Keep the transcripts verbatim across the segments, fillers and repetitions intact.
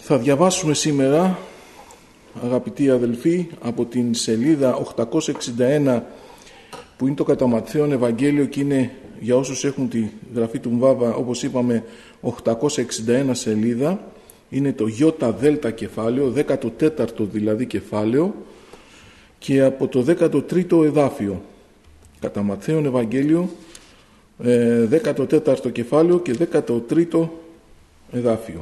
Θα διαβάσουμε σήμερα, αγαπητοί αδελφοί, από την σελίδα οκτακόσια εξήντα ένα που είναι το κατά Ματθαίον Ευαγγέλιο και είναι για όσους έχουν τη γραφή του Μβάβα, όπως είπαμε, οκτακόσια εξήντα ένα σελίδα. Είναι το Ιώτα Δέλτα κεφάλαιο, δέκατο τέταρτο δηλαδή κεφάλαιο, και από το δέκατο τρίτο εδάφιο. Κατά Ματθαίον Ευαγγέλιο, δέκατο τέταρτο κεφάλαιο και δέκατο τρίτο εδάφιο.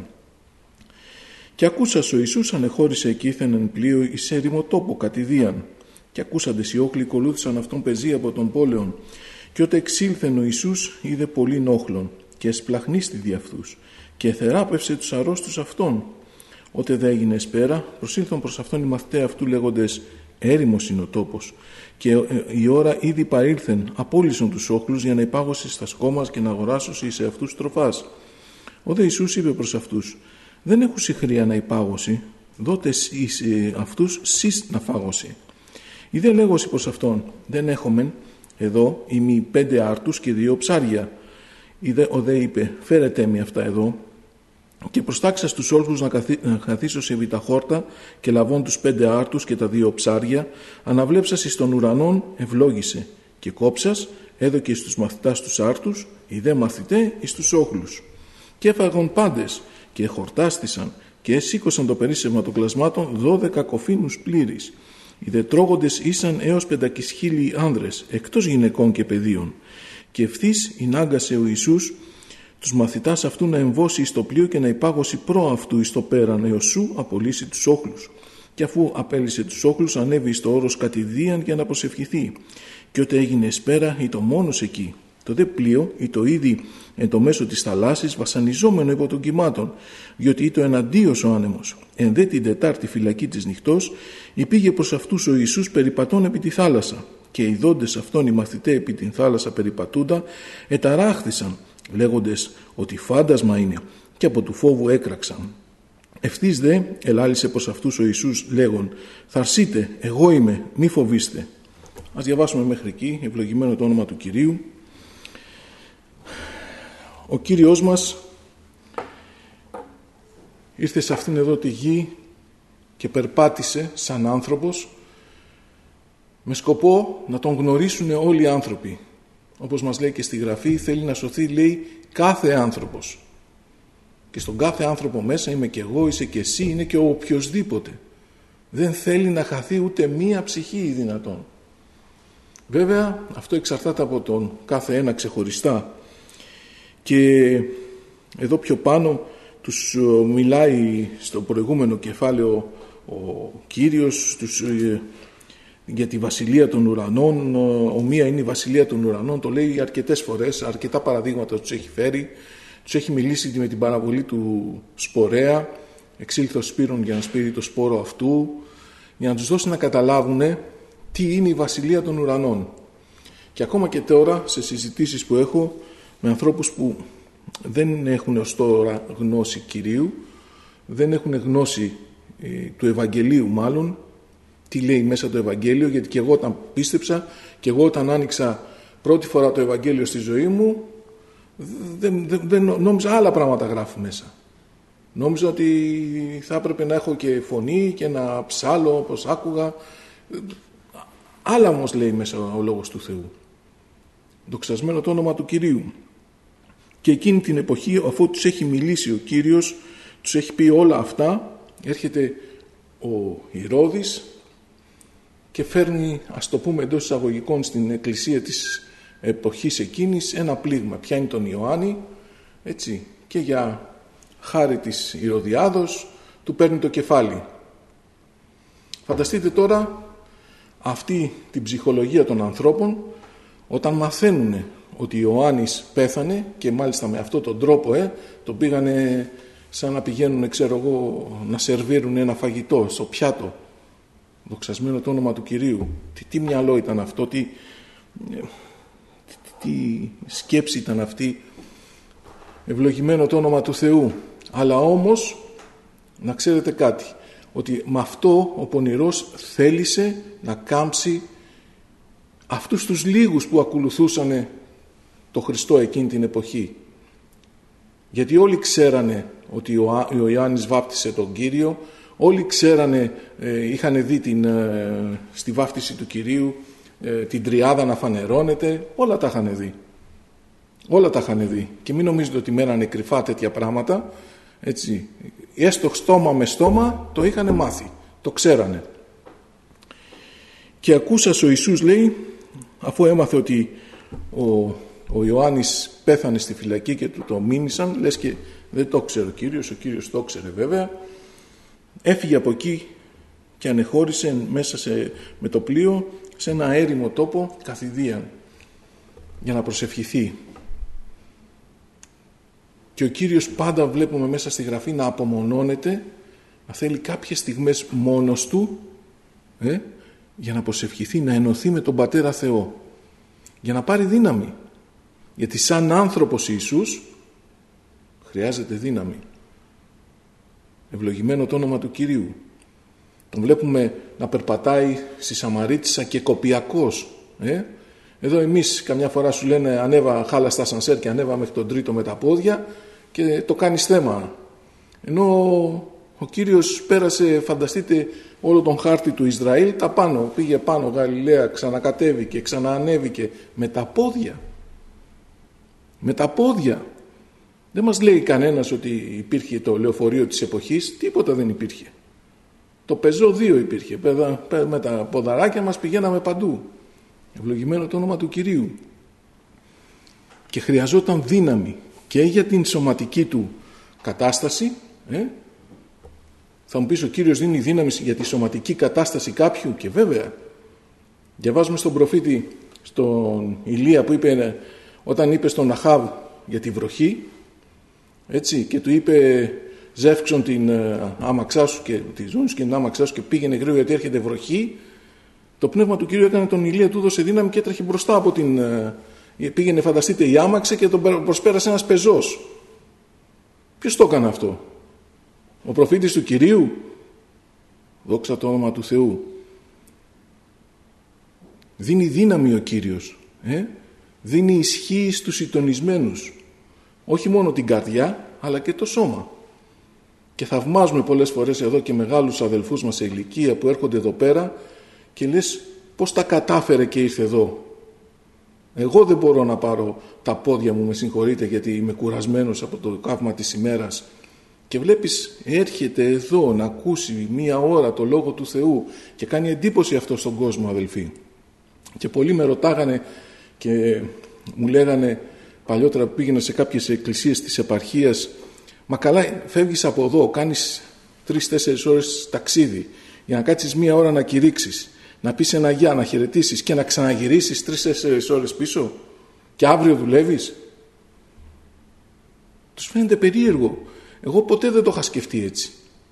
Και ακούσας ο Ιησούς ανεχώρησε εκείθεν εν πλοίο εις έρημο τόπο κατηδίαν. Και ακούσαντες οι όχλοι κολούθησαν αυτόν πεζή από τον πόλεον. Και ότε εξήλθεν ο Ιησούς είδε πολλήν όχλων και εσπλαχνίστη δι' αυτούς και εθεράπευσε τους αρρώστους αυτών. Ότε δε έγινε εσπέρα, προσήλθον προς αυτόν οι μαθηταί αυτού λέγοντες, έρημος είναι ο τόπος και η ώρα ήδη παρήλθεν, απόλυσον τους όχλους για να υπάγωσι στα σκόμας και να αγοράσωσι σε αυτούς τροφάς. Ο δε Ιησούς είπε προς αυτούς, δεν έχουν συχρία να υπάγωσι, δότε εις αυτούς σεις να φάγωσι. Ή δε λέγωσι προς αυτόν, δεν έχομεν εδώ ημί πέντε άρτους και δύο ψάρια. Ο δε είπε, φέρετε με αυτά εδώ. Και προστάξα στους όλους να, καθί, να καθίσω σε βιταχόρτα και λαβών τους πέντε άρτους και τα δύο ψάρια, αναβλέψας εις των ουρανών ευλόγησε και κόψας έδωκε εις τους μαθητάς τους άρτους, οι δε μαθητέ εις τους όχλους. Και έφαγον πάντες και χορτάστησαν και εσήκωσαν το περίσσευμα των κλασμάτων δώδεκα κοφίνους πλήρης. Οι δε τρώγοντες ήσαν έως πεντακισχίλιοι άνδρες, εκτός γυναικών και παιδίων. Και ευθύς ενάγκασε ο Ιησούς τους μαθητάς αυτού να εμβώσει εις το πλοίο και να υπάγωσει προ αυτού εις το πέραν έως σου απολύσει τους όχλους. Και αφού απέλυσε τους όχλους ανέβη εις το όρος κατηδίαν για να προσευχηθεί. Και ότε έγινε εσπέρα ή το μόνος εκεί. Το δε πλοίο ή το ήδη εν το μέσο της θαλάσσης βασανιζόμενο υπό των κυμάτων, διότι ή το εναντίος ο άνεμος. Εν δε την τετάρτη φυλακή της νυχτός υπήγε προς αυτούς ο Ιησούς περιπατών επί τη θάλασσα. Και οι δόντες αυτών οι μαθητέ επί την θάλασσα περιπατούντα εταράχθησαν, λέγοντες ότι φάντασμα είναι, και από του φόβου έκραξαν. Ευθύς δε ελάλησε προς αυτούς ο Ιησούς λέγον, θαρσείτε, εγώ είμαι, μη φοβήστε. Ας διαβάσουμε μέχρι εκεί, ευλογημένο το όνομα του Κυρίου. Ο Κύριος μας ήρθε σε αυτήν εδώ τη γη και περπάτησε σαν άνθρωπος με σκοπό να τον γνωρίσουν όλοι οι άνθρωποι. Όπως μας λέει και στη Γραφή, θέλει να σωθεί, λέει, κάθε άνθρωπος. Και στον κάθε άνθρωπο μέσα είμαι και εγώ, είσαι και εσύ, είναι και ο οποιοσδήποτε. Δεν θέλει να χαθεί ούτε μία ψυχή ή δυνατόν. Βέβαια, αυτό εξαρτάται από τον κάθε ένα ξεχωριστά. Και εδώ πιο πάνω τους μιλάει στο προηγούμενο κεφάλαιο ο Κύριος τους, για τη βασιλεία των ουρανών. Ομοία είναι η βασιλεία των ουρανών, το λέει αρκετές φορές, αρκετά παραδείγματα τους έχει φέρει. Τους έχει μιλήσει με την παραβολή του σπορέα, εξήλθε ο Σπύρων για να σπείρει το σπόρο αυτού, για να τους δώσει να καταλάβουν τι είναι η βασιλεία των ουρανών. Και ακόμα και τώρα σε συζητήσεις που έχω με ανθρώπους που δεν έχουν ως τώρα γνώση Κυρίου, δεν έχουν γνώση ε, του Ευαγγελίου μάλλον, τι λέει μέσα το Ευαγγέλιο, γιατί και εγώ όταν πίστεψα και εγώ όταν άνοιξα πρώτη φορά το Ευαγγέλιο στη ζωή μου, δεν, δεν, δεν νόμιζα άλλα πράγματα γράφει μέσα. Νόμιζα ότι θα έπρεπε να έχω και φωνή και να ψάλω όπως άκουγα. Άλλα όμως λέει μέσα ο Λόγος του Θεού. Δοξασμένο το όνομα του Κυρίου. Και εκείνη την εποχή, αφού τους έχει μιλήσει ο Κύριος, τους έχει πει όλα αυτά, έρχεται ο Ηρώδης και φέρνει, ας το πούμε εντός εισαγωγικών, στην εκκλησία της εποχής εκείνης ένα πλήγμα. Πιάνει τον Ιωάννη, έτσι, και για χάρη της Ηρωδιάδος του παίρνει το κεφάλι. Φανταστείτε τώρα αυτή την ψυχολογία των ανθρώπων όταν μαθαίνουν ότι ο Ιωάννης πέθανε, και μάλιστα με αυτόν τον τρόπο ε, τον πήγανε σαν να πηγαίνουν, ξέρω εγώ, να σερβίρουν ένα φαγητό στο πιάτο. Δοξασμένο το όνομα του Κυρίου. Τι, τι μυαλό ήταν αυτό, τι, τι, τι σκέψη ήταν αυτή. Ευλογημένο το όνομα του Θεού. Αλλά όμως να ξέρετε κάτι, ότι με αυτό ο πονηρός θέλησε να κάμψει αυτούς τους λίγους που ακολουθούσαν το Χριστό εκείνη την εποχή. Γιατί όλοι ξέρανε ότι ο Ιωάννης βάπτισε τον Κύριο, όλοι ξέρανε, είχαν δει την, στη βάφτιση του Κυρίου την τριάδα να φανερώνεται, όλα τα είχαν δει. Όλα τα είχαν δει. Και μην νομίζετε ότι μένανε κρυφά τέτοια πράγματα, έτσι. Έστω στόμα με στόμα το είχαν μάθει, το ξέρανε. Και ακούσας ο Ιησούς, λέει, αφού έμαθε ότι ο, ο Ιωάννης πέθανε στη φυλακή και του το μήνυσαν, λες και δεν το ξέρει ο Κύριος, ο Κύριος το ξέρε βέβαια, έφυγε από εκεί και ανεχώρησε μέσα σε, με το πλοίο σε ένα έρημο τόπο καθηδίαν για να προσευχηθεί. Και ο Κύριος πάντα βλέπουμε μέσα στη Γραφή να απομονώνεται, να θέλει κάποιες στιγμές μόνος του, ε, για να προσευχηθεί, να ενωθεί με τον Πατέρα Θεό, για να πάρει δύναμη. Γιατί σαν άνθρωπος Ιησούς χρειάζεται δύναμη. Ευλογημένο το όνομα του Κυρίου. Τον βλέπουμε να περπατάει στη Σαμαρίτισσα και κοπιακός. Ε? Εδώ εμείς καμιά φορά σου λένε ανέβα χάλα στα σανσέρ και ανέβα μέχρι τον τρίτο με τα πόδια και το κάνεις θέμα. Ενώ ο Κύριος πέρασε, φανταστείτε, όλο τον χάρτη του Ισραήλ τα πάνω. Πήγε πάνω Γαλιλαία, ξανακατέβηκε, ξαναανέβηκε με τα πόδια. Με τα πόδια. Δεν μας λέει κανένας ότι υπήρχε το λεωφορείο της εποχής, τίποτα δεν υπήρχε. Το πεζό δύο υπήρχε, με τα ποδαράκια μας πηγαίναμε παντού. Ευλογημένο το όνομα του Κυρίου. Και χρειαζόταν δύναμη και για την σωματική του κατάσταση. Ε? Θα μου πεις, ο Κύριος δίνει δύναμη για τη σωματική κατάσταση κάποιου, και βέβαια. Διαβάζουμε στον προφήτη, στον Ηλία, που είπε, όταν είπε στον Αχάβ για τη βροχή, έτσι, και του είπε ζεύξον την άμαξά σου και τη ζώνη και την άμαξά σου και πήγαινε γρήγορα γιατί έρχεται βροχή. Το πνεύμα του Κυρίου έκανε τον Ηλία, του έδωσε δύναμη και έτρεχε μπροστά από την... Πήγαινε, φανταστείτε, η άμαξε και τον προσπέρασε ένας πεζός. Ποιος το έκανε αυτό? Ο προφήτης του Κυρίου? Δόξα το όνομα του Θεού. Δίνει δύναμη ο Κύριος. Ε? Δίνει ισχύ στους συντονισμένους. Όχι μόνο την καρδιά, αλλά και το σώμα. Και θαυμάζουμε πολλές φορές εδώ και μεγάλους αδελφούς μας σε ηλικία που έρχονται εδώ πέρα και λες, πώς τα κατάφερε και ήρθε εδώ? Εγώ δεν μπορώ να πάρω τα πόδια μου, με συγχωρείτε, γιατί είμαι κουρασμένος από το καύμα της ημέρας. Και βλέπεις, έρχεται εδώ να ακούσει μία ώρα το Λόγο του Θεού και κάνει εντύπωση αυτό στον κόσμο, αδελφοί. Και πολλοί με ρωτάγανε και μου λέγανε παλιότερα που πήγαινα σε κάποιες εκκλησίες της επαρχίας, μα καλά, φεύγεις από εδώ, κάνεις τρεις-τέσσερις ώρες ταξίδι για να κάτσεις μία ώρα να κηρύξεις, να πεις ένα γεια, να χαιρετήσεις και να ξαναγυρίσεις τρεις-τέσσερις ώρες πίσω και αύριο δουλεύεις? Τους φαίνεται περίεργο. Εγώ ποτέ δεν το είχα σκεφτεί έτσι.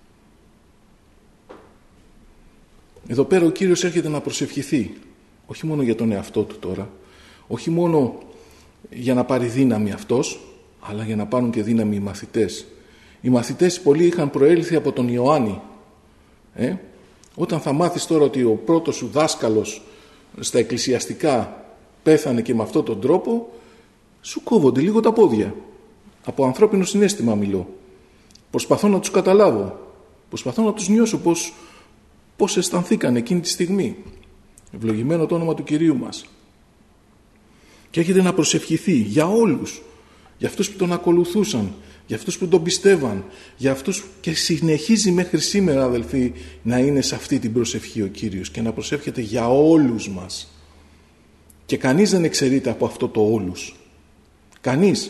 Εδώ πέρα ο Κύριος έρχεται να προσευχηθεί, όχι μόνο για τον εαυτό του τώρα, όχι μόνο για να πάρει δύναμη αυτός, αλλά για να πάρουν και δύναμη οι μαθητές. Οι μαθητές πολλοί είχαν προέλθει από τον Ιωάννη. Ε? Όταν θα μάθεις τώρα ότι ο πρώτος σου δάσκαλος στα εκκλησιαστικά πέθανε και με αυτόν τον τρόπο, σου κόβονται λίγο τα πόδια. Από ανθρώπινο συναίσθημα μιλώ. Προσπαθώ να τους καταλάβω. Προσπαθώ να τους νιώσω πώς, πώς αισθανθήκαν εκείνη τη στιγμή. Ευλογημένο το όνομα του Κυρίου μας. Και έρχεται να προσευχηθεί για όλους. Για αυτούς που τον ακολουθούσαν. Για αυτούς που τον πιστεύαν. Για αυτούς, και συνεχίζει μέχρι σήμερα, αδελφοί, να είναι σε αυτή την προσευχή ο Κύριος και να προσεύχεται για όλους μας. Και κανείς δεν εξαιρείται από αυτό το όλους. Κανείς.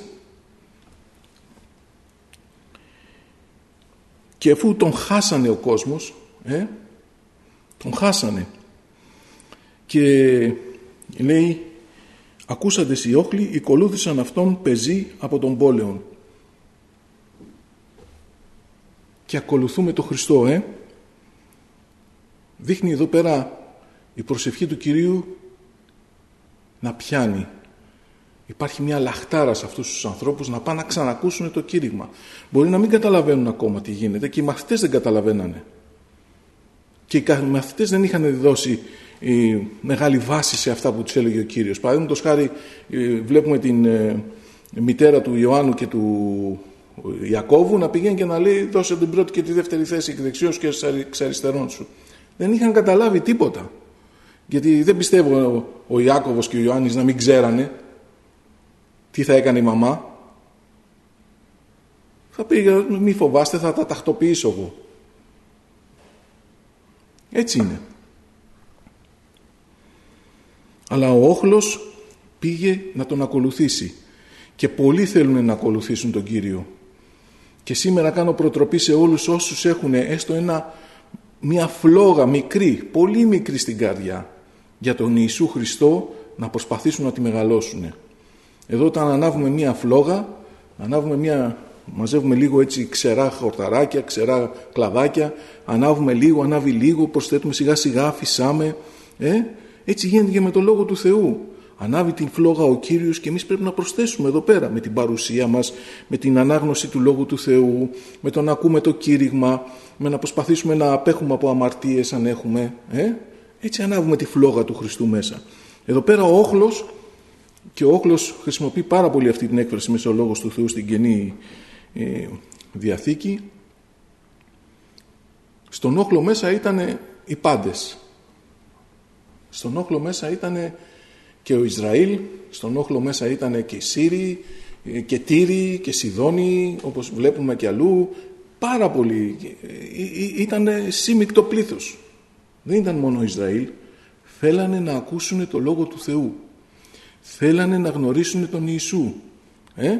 Και αφού τον χάσανε ο κόσμος, ε, τον χάσανε. Και λέει, ακούσαντες οι όχλοι, οικολούθησαν αυτόν πεζοί από τον πόλεον. Και ακολουθούμε τον Χριστό, ε. Δείχνει εδώ πέρα η προσευχή του Κυρίου να πιάνει. Υπάρχει μια λαχτάρα σε αυτούς τους ανθρώπους να πάνε να ξανακούσουν το κήρυγμα. Μπορεί να μην καταλαβαίνουν ακόμα τι γίνεται και οι μαθητές δεν καταλαβαίνανε. Και οι μαθητές δεν είχαν δώσει ε, μεγάλη βάση σε αυτά που τους έλεγε ο Κύριος. Παραδείγματος χάρη, ε, βλέπουμε την ε, μητέρα του Ιωάννου και του Ιακώβου να πηγαίνει και να λέει δώσε την πρώτη και τη δεύτερη θέση εκ δεξιός και εξ αριστερών σου. Δεν είχαν καταλάβει τίποτα. Γιατί δεν πιστεύω ο, ο Ιάκωβος και ο Ιωάννης να μην ξέρανε τι θα έκανε η μαμά. Θα πει μη φοβάστε, θα τα τακτοποιήσω εγώ. Έτσι είναι. Αλλά ο όχλος πήγε να τον ακολουθήσει και πολλοί θέλουν να ακολουθήσουν τον Κύριο. Και σήμερα κάνω προτροπή σε όλους όσους έχουν έστω ένα, μια φλόγα μικρή, πολύ μικρή στην καρδιά για τον Ιησού Χριστό, να προσπαθήσουν να τη μεγαλώσουν. Εδώ όταν ανάβουμε μια φλόγα, ανάβουμε μια, μαζεύουμε λίγο έτσι ξερά χορταράκια, ξερά κλαδάκια, ανάβουμε λίγο, ανάβει λίγο, προσθέτουμε σιγά σιγά, φυσάμε. Ε? Έτσι γίνεται και με το Λόγο του Θεού. Ανάβει την φλόγα ο Κύριος και εμείς πρέπει να προσθέσουμε εδώ πέρα με την παρουσία μας, με την ανάγνωση του Λόγου του Θεού, με το να ακούμε το κήρυγμα, με να προσπαθήσουμε να απέχουμε από αμαρτίες αν έχουμε. Ε? Έτσι ανάβουμε τη φλόγα του Χριστού μέσα. Εδώ πέρα ο όχλος, και ο όχλος χρησιμοποιεί πάρα πολύ αυτή την έκφραση μέσα ο Λόγος του Θεού στην Καινή ε, Διαθήκη. Στον όχλο μέσα ήταν οι πάντες. Στον όχλο μέσα ήταν και ο Ισραήλ, στον όχλο μέσα ήταν και οι Σύριοι, και Τύροι και Σιδόνοι, όπως βλέπουμε και αλλού. Πάρα πολύ. Ήταν σύμμικτο πλήθος. Δεν ήταν μόνο Ισραήλ. Θέλανε να ακούσουν το Λόγο του Θεού. Θέλανε να γνωρίσουν τον Ιησού. Ε?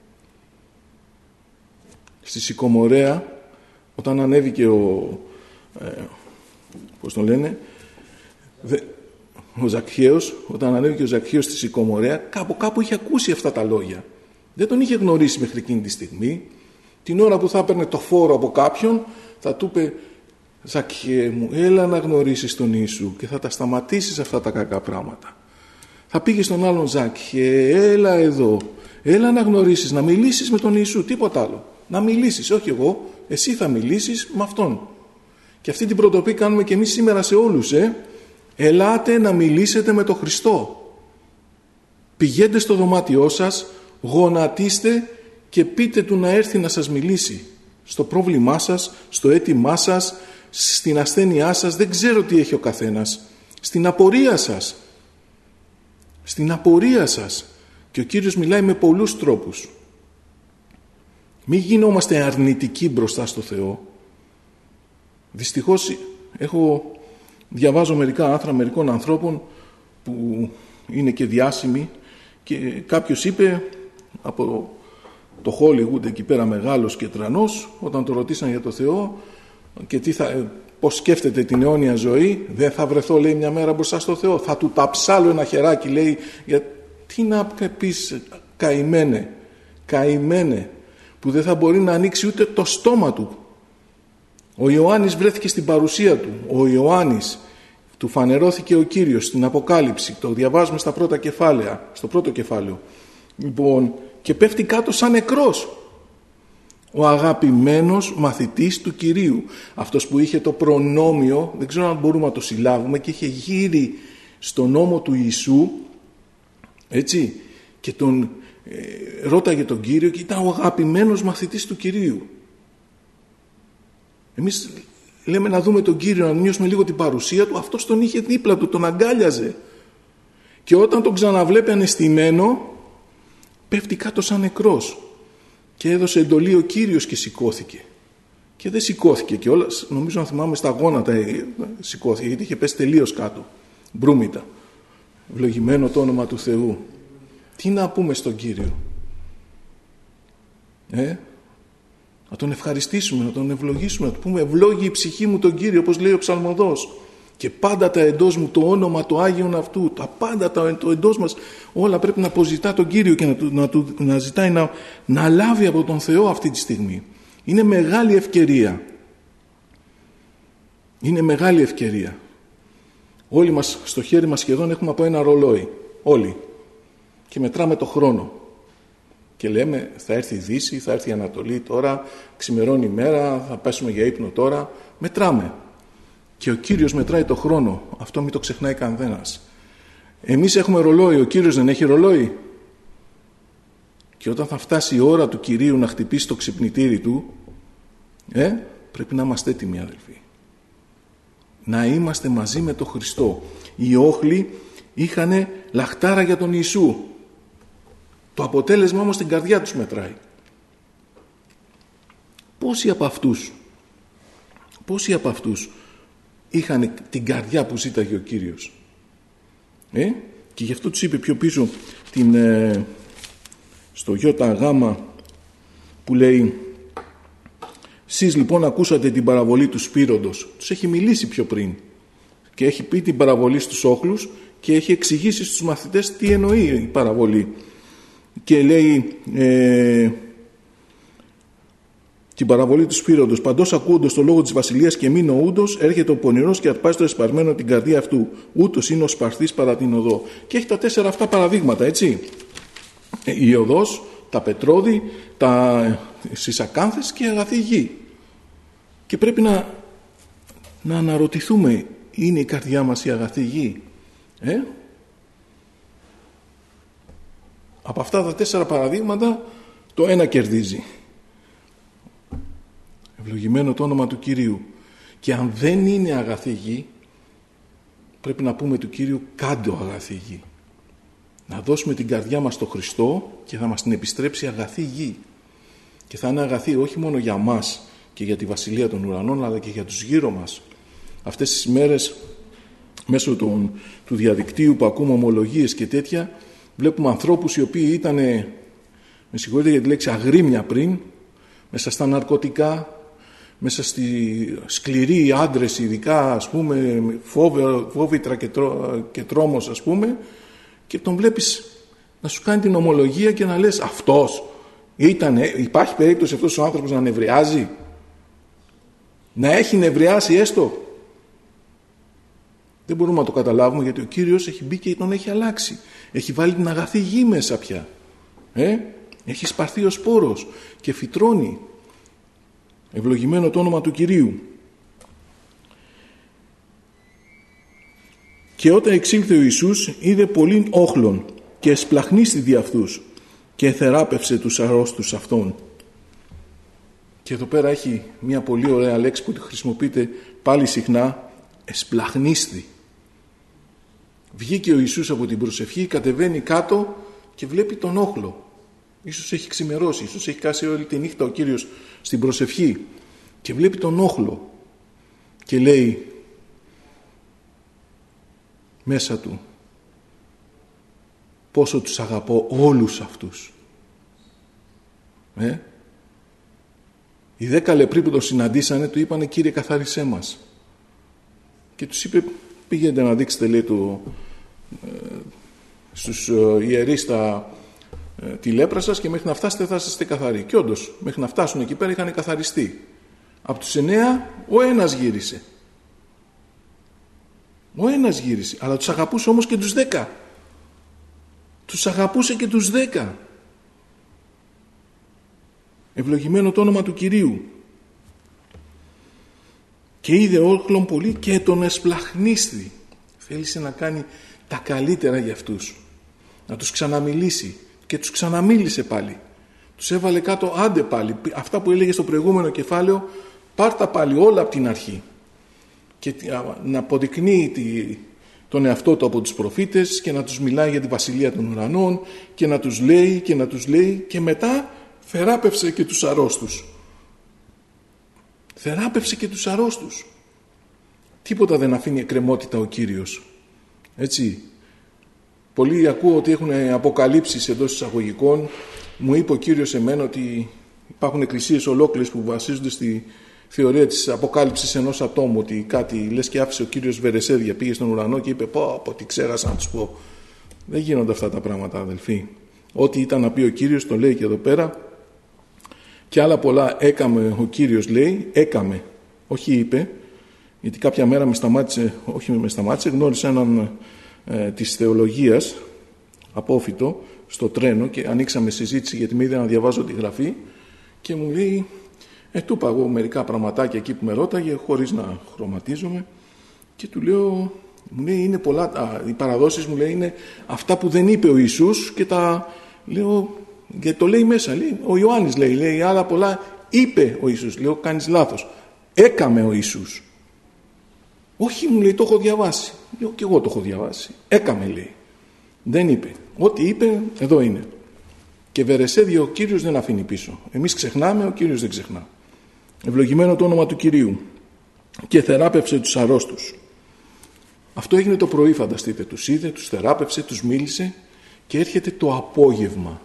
Στη Σικομορέα, όταν ανέβηκε ο... Ε, πώς τον λένε... Δε, ο Ζακχαίος, όταν ανέβηκε ο Ζακχαίος στη Σικομορέα, κάπου κάπου είχε ακούσει αυτά τα λόγια. Δεν τον είχε γνωρίσει μέχρι εκείνη τη στιγμή. Την ώρα που θα έπαιρνε το φόρο από κάποιον, θα του είπε Ζακχαίε μου, έλα να γνωρίσεις τον Ιησού και θα τα σταματήσεις αυτά τα κακά πράγματα. Θα πήγε στον άλλον Ζακχαίε, έλα εδώ, έλα να γνωρίσεις, να μιλήσεις με τον Ιησού, τίποτα άλλο. Να μιλήσεις, όχι εγώ, εσύ θα μιλήσεις με αυτόν. Και αυτή την πρωτοπή κάνουμε και εμείς σήμερα σε όλους, ε. Ελάτε να μιλήσετε με τον Χριστό. Πηγαίνετε στο δωμάτιό σας, γονατίστε και πείτε του να έρθει να σας μιλήσει. Στο πρόβλημά σας, στο αίτημά σας, στην ασθένειά σας, δεν ξέρω τι έχει ο καθένας. Στην απορία σας. Στην απορία σας. Και ο Κύριος μιλάει με πολλούς τρόπους. Μην γινόμαστε αρνητικοί μπροστά στο Θεό. Δυστυχώς έχω... Διαβάζω μερικά άρθρα μερικών ανθρώπων που είναι και διάσημοι και κάποιος είπε από το Hollywood εκεί πέρα μεγάλος και τρανός, όταν το ρωτήσαν για το Θεό και τι θα, πώς σκέφτεται την αιώνια ζωή, δεν θα βρεθώ λέει μια μέρα μπροστά στο Θεό, θα του ταψάλω ένα χεράκι λέει, για τι να πεις καημένε, καημένε που δεν θα μπορεί να ανοίξει ούτε το στόμα του. Ο Ιωάννης βρέθηκε στην παρουσία του. Ο Ιωάννης του φανερώθηκε ο Κύριος στην Αποκάλυψη. Το διαβάζουμε στα πρώτα κεφάλαια, στο πρώτο κεφάλαιο. Λοιπόν, και πέφτει κάτω σαν νεκρός. Ο αγαπημένος μαθητής του Κυρίου. Αυτός που είχε το προνόμιο, δεν ξέρω αν μπορούμε να το συλλάβουμε, και είχε γύρει στον νόμο του Ιησού, έτσι, και τον ε, ρώταγε τον Κύριο και ήταν ο αγαπημένος μαθητής του Κυρίου. Εμείς λέμε να δούμε τον Κύριο, να νιώσουμε λίγο την παρουσία του, αυτός τον είχε δίπλα του, τον αγκάλιαζε. Και όταν τον ξαναβλέπει αναισθημένο, πέφτει κάτω σαν νεκρός. Και έδωσε εντολή ο Κύριος και σηκώθηκε. Και δεν σηκώθηκε κιόλας, νομίζω να θυμάμαι στα γόνατα σηκώθηκε, γιατί είχε πέσει τελείως κάτω. Μπρούμητα. Ευλογημένο το όνομα του Θεού. Τι να πούμε στον Κύριο. Ε, να τον ευχαριστήσουμε, να τον ευλογήσουμε, να του πούμε ευλόγη η ψυχή μου τον Κύριο, όπως λέει ο Ψαλμοδός. Και πάντα τα εντός μου, το όνομα το Άγιον αυτού, τα πάντα τα, το εντός μας, όλα πρέπει να αποζητά τον Κύριο και να, του, να, του, να ζητάει να, να λάβει από τον Θεό αυτή τη στιγμή. Είναι μεγάλη ευκαιρία. Είναι μεγάλη ευκαιρία. Όλοι μας, στο χέρι μας σχεδόν έχουμε από ένα ρολόι. Όλοι. Και μετράμε το χρόνο. Και λέμε θα έρθει η Δύση, θα έρθει η Ανατολή τώρα, ξημερώνει η μέρα, θα πέσουμε για ύπνο τώρα. Μετράμε. Και ο Κύριος μετράει το χρόνο. Αυτό μην το ξεχνάει κανένας. Εμείς έχουμε ρολόι, ο Κύριος δεν έχει ρολόι. Και όταν θα φτάσει η ώρα του Κυρίου να χτυπήσει το ξυπνητήρι του, ε, πρέπει να είμαστε έτοιμοι, αδελφοί. Να είμαστε μαζί με τον Χριστό. Οι όχλοι είχαν λαχτάρα για τον Ιησού. Το αποτέλεσμα όμως στην καρδιά τους μετράει. Πόσοι από αυτούς, πόσοι από αυτούς είχαν την καρδιά που ζήταγε ο Κύριος. Ε? Και γι' αυτό τους είπε πιο πίσω την, ε, στο Ιώτα Γάμα που λέει «Σεις λοιπόν ακούσατε την παραβολή του Σπύροντος». Τους έχει μιλήσει πιο πριν και έχει πει την παραβολή στους όχλους και έχει εξηγήσει στους μαθητές τι εννοεί η παραβολή. Και λέει ε, την παραβολή του Σπύροντος. «Παντός ακούοντος το λόγο της βασιλείας και μη νοούντος, έρχεται ο πονηρός και αρπάζει το εσπαρμένο την καρδία αυτού. Ούτως είναι ο σπαρθής παρά την οδό». Και έχει τα τέσσερα αυτά παραδείγματα, έτσι. Η οδός, τα πετρώδη, τα σισακάνθες και η αγαθή γη. Και πρέπει να, να αναρωτηθούμε, είναι η καρδιά μας η αγαθή γη? Ε? Από αυτά τα τέσσερα παραδείγματα το ένα κερδίζει. Ευλογημένο το όνομα του Κυρίου. Και αν δεν είναι αγαθή γη, πρέπει να πούμε του Κύριου, κάντο αγαθή γη. Να δώσουμε την καρδιά μας στο Χριστό και θα μας την επιστρέψει αγαθή γη. Και θα είναι αγαθή όχι μόνο για μας και για τη βασιλεία των ουρανών, αλλά και για τους γύρω μας. Αυτές τις μέρες, μέσω των, του διαδικτύου που ακούμε ομολογίες και τέτοια, βλέπουμε ανθρώπους οι οποίοι ήταν, με συγχωρείτε για τη λέξη, αγρίμια πριν, μέσα στα ναρκωτικά, μέσα στη σκληροί άντρες, ειδικά ας πούμε φόβητρα και, τρό, και τρόμος, ας πούμε, και τον βλέπεις να σου κάνει την ομολογία και να λες, αυτός ήταν, υπάρχει περίπτωση αυτός ο άνθρωπος να νευριάζει, να έχει νευριάσει έστω? Δεν μπορούμε να το καταλάβουμε, γιατί ο Κύριος έχει μπει και τον έχει αλλάξει, έχει βάλει την αγαθή γη μέσα πια, ε? Έχει σπαρθεί ο σπόρος και φυτρώνει. Ευλογημένο το όνομα του Κυρίου. Και όταν εξήλθε ο Ιησούς, είδε πολλήν όχλων και εσπλαχνίστη δι' αυτούς και εθεράπευσε τους αρρώστους αυτών. Και εδώ πέρα έχει μια πολύ ωραία λέξη που χρησιμοποιείται πάλι συχνά, εσπλαχνίστη. Βγήκε ο Ιησούς από την προσευχή, κατεβαίνει κάτω και βλέπει τον όχλο. Ίσως έχει ξημερώσει, ίσως έχει κάσει όλη τη νύχτα ο Κύριος στην προσευχή και βλέπει τον όχλο και λέει μέσα του, πόσο τους αγαπώ όλους αυτούς. Ε? Οι δέκα λεπροί που το συναντήσανε του είπανε, Κύριε, καθάρισέ μας. Και τους είπε, πήγαινε να δείξετε, λέει, το, ε, στους ε, ιερείς τα, ε, τη λέπρα σας και μέχρι να φτάσετε θα είστε καθαροί. Και όντως, μέχρι να φτάσουν εκεί πέρα είχαν καθαριστεί. Από τους εννέα ο ένας γύρισε. Ο ένας γύρισε, αλλά τους αγαπούσε όμως και τους δέκα. Τους αγαπούσε και τους δέκα. Ευλογημένο το όνομα του Κυρίου. Και είδε όχλον πολύ και τον εσπλαχνίστη. Θέλησε να κάνει τα καλύτερα για αυτούς. Να τους ξαναμιλήσει. Και τους ξαναμίλησε πάλι. Τους έβαλε κάτω, άντε πάλι. Αυτά που έλεγε στο προηγούμενο κεφάλαιο, πάρτα πάλι όλα από την αρχή. Και να αποδεικνύει τη, τον εαυτό του από τους προφήτες και να τους μιλάει για τη βασιλεία των ουρανών και να τους λέει και να τους λέει και μετά θεράπευσε και τους αρρώστους. Θεράπευσε και τους αρρώστους. Τίποτα δεν αφήνει εκκρεμότητα ο Κύριος. Έτσι. Πολλοί ακούω ότι έχουν αποκαλύψεις εντός εισαγωγικών. Μου είπε ο Κύριος εμένα ότι υπάρχουν εκκλησίες ολόκληρες που βασίζονται στη θεωρία της αποκάλυψης ενός ατόμου, ότι κάτι λες και άφησε ο Κύριος Βερεσέδια, πήγε στον ουρανό και είπε πω, πω τι ξέχασα να τους πω. Δεν γίνονται αυτά τα πράγματα, αδελφοί. Ό,τι ήταν να πει ο Κύριος το λέει και εδώ πέρα. Και άλλα πολλά έκαμε ο Κύριος, λέει, έκαμε, όχι είπε, γιατί κάποια μέρα με σταμάτησε, όχι με σταμάτησε, γνώρισε έναν ε, της θεολογίας απόφοιτο στο τρένο και ανοίξαμε συζήτηση γιατί με είδε να διαβάζω τη γραφή και μου λέει, ε, του είπα εγώ μερικά πραγματάκια εκεί που με ρώταγε χωρίς να χρωματίζομαι και του λέω, μου λέει, είναι πολλά, α, οι παραδόσεις μου λέει είναι αυτά που δεν είπε ο Ιησούς και τα λέω, Και το λέει μέσα, λέει, ο Ιωάννης λέει, λέει άλλα πολλά, είπε ο Ιησούς. Λέω, κάνεις λάθος. Έκαμε ο Ιησούς. Όχι, μου λέει, το έχω διαβάσει. Λέω, και εγώ το έχω διαβάσει. Έκαμε, λέει. Δεν είπε. Ό,τι είπε, εδώ είναι. Και βερεσέδι ο Κύριος δεν αφήνει πίσω. Εμείς ξεχνάμε, ο Κύριος δεν ξεχνά. Ευλογημένο το όνομα του Κυρίου. Και θεράπευσε τους αρρώστους. Αυτό έγινε το πρωί, φανταστείτε. Τους είδε, τους θεράπευσε, τους μίλησε και έρχεται το απόγευμα.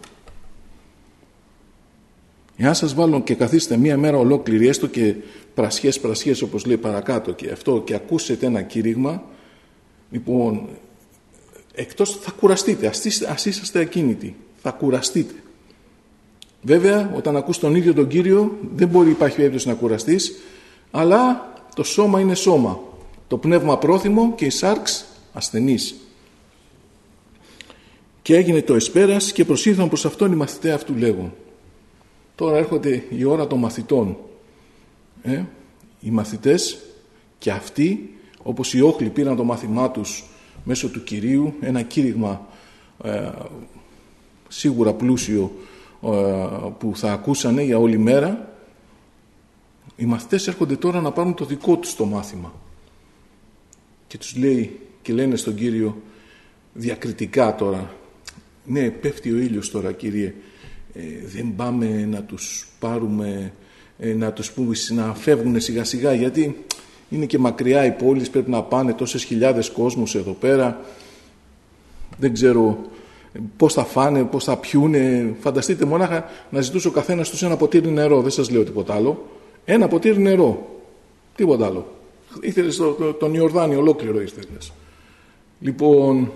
Εάν σας βάλω και καθίσετε μία μέρα ολόκληρη, έστω και πρασιές πρασιές όπως λέει παρακάτω και αυτό, και ακούσετε ένα κήρυγμα, λοιπόν, εκτός θα κουραστείτε, ας είσαστε ακίνητοι, θα κουραστείτε. Βέβαια, όταν ακούς τον ίδιο τον Κύριο, δεν μπορεί υπάρχει περίπτωση να κουραστείς, αλλά το σώμα είναι σώμα, το πνεύμα πρόθυμο και η σάρξ ασθενής. Και έγινε το εσπέρας και προσήλθαν προς αυτόν οι μαθητές αυτού λέγουν. Τώρα έρχονται η ώρα των μαθητών. Ε, οι μαθητές και αυτοί, όπως οι όχλοι πήραν το μάθημά τους μέσω του Κυρίου, ένα κήρυγμα ε, σίγουρα πλούσιο ε, που θα ακούσανε για όλη μέρα, οι μαθητές έρχονται τώρα να πάρουν το δικό τους το μάθημα. Και τους λέει και λένε στον Κύριο διακριτικά τώρα, ναι, πέφτει ο ήλιος τώρα, Κύριε, Ε, δεν πάμε να τους πάρουμε, ε, να τους πούμε να φεύγουν σιγά σιγά, γιατί είναι και μακριά οι πόλεις, πρέπει να πάνε τόσες χιλιάδες κόσμους εδώ πέρα, δεν ξέρω πώς θα φάνε, πώς θα πιούνε. Φανταστείτε μονάχα να ζητούσε ο καθένας τους ένα ποτήρι νερό, δεν σας λέω τίποτα άλλο, ένα ποτήρι νερό, τίποτα άλλο. Ήθελες το, το, τον Ιορδάνη ολόκληρο ήθελες. Λοιπόν,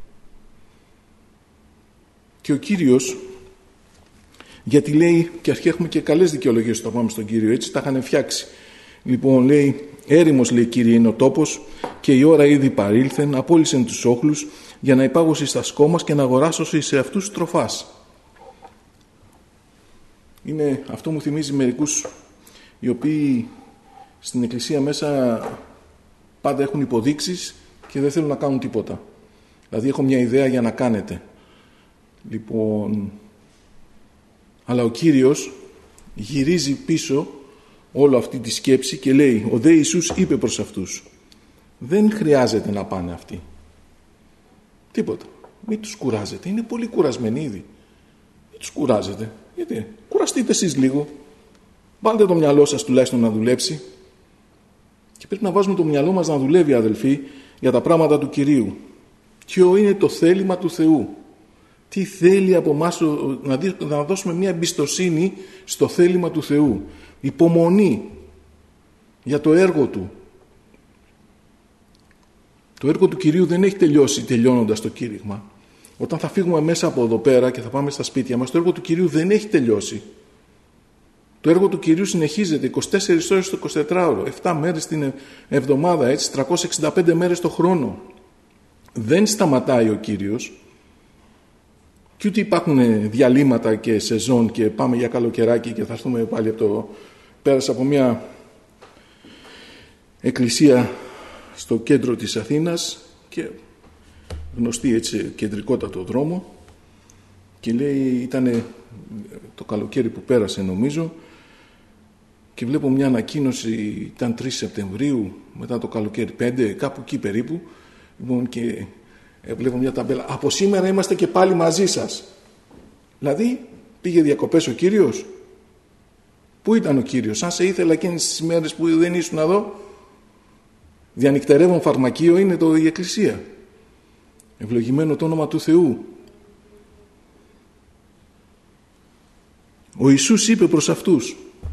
και ο Κύριος, γιατί λέει, και αρχικά έχουμε και καλές δικαιολογίες όταν πάμε στον Κύριο, έτσι τα είχαν φτιάξει. Λοιπόν, λέει, έρημος, λέει, Κύριε, είναι ο τόπος και η ώρα ήδη παρήλθεν, απόλυσεν τους όχλους για να υπάγωσι στα σκόμας και να αγοράσωσι σε αυτούς τροφάς. Είναι, αυτό μου θυμίζει μερικούς οι οποίοι στην εκκλησία μέσα πάντα έχουν υποδείξεις και δεν θέλουν να κάνουν τίποτα. Δηλαδή έχω μια ιδέα για να κάνετε. Λοιπόν, αλλά ο Κύριος γυρίζει πίσω όλη αυτή τη σκέψη και λέει, ο δε Ιησούς είπε προς αυτούς, δεν χρειάζεται να πάνε αυτοί. Τίποτα. Μην τους κουράζετε. Είναι πολύ κουρασμένοι ήδη. Μην τους κουράζετε. Γιατί κουραστείτε εσείς λίγο. Βάλτε το μυαλό σας τουλάχιστον να δουλέψει. Και πρέπει να βάζουμε το μυαλό μας να δουλεύει, αδελφοί, για τα πράγματα του Κυρίου. Ποιο είναι το θέλημα του Θεού. Τι θέλει από εμάς, να δώσουμε μια εμπιστοσύνη στο θέλημα του Θεού. Υπομονή για το έργο Του. Το έργο του Κυρίου δεν έχει τελειώσει τελειώνοντας το κήρυγμα. Όταν θα φύγουμε μέσα από εδώ πέρα και θα πάμε στα σπίτια μας, το έργο του Κυρίου δεν έχει τελειώσει. Το έργο του Κυρίου συνεχίζεται είκοσι τέσσερις ώρες το εικοσιτετράωρο, επτά μέρες την εβδομάδα, έτσι, τριακόσιες εξήντα πέντε μέρες το χρόνο. Δεν σταματάει ο Κύριος. Και ούτε υπάρχουν διαλύματα και σεζόν και πάμε για καλοκαιράκι και θα έρθουμε πάλι από το... Πέρασα από μια εκκλησία στο κέντρο της Αθήνας και γνωστή έτσι κεντρικότατο δρόμο και λέει ήταν το καλοκαίρι που πέρασε νομίζω και βλέπω μια ανακοίνωση, ήταν τρεις Σεπτεμβρίου μετά το καλοκαίρι, πέντε κάπου εκεί περίπου, λοιπόν, και βλέπω μια ταμπέλα, από σήμερα είμαστε και πάλι μαζί σας. Δηλαδή πήγε διακοπές ο Κύριος. Πού ήταν ο Κύριος? Αν σε ήθελα εκείνες τις μέρες που δεν ήσουν εδώ, διανυκτερεύον φαρμακείο είναι το, η Εκκλησία. Ευλογημένο το όνομα του Θεού. Ο Ιησούς είπε προς αυτούς,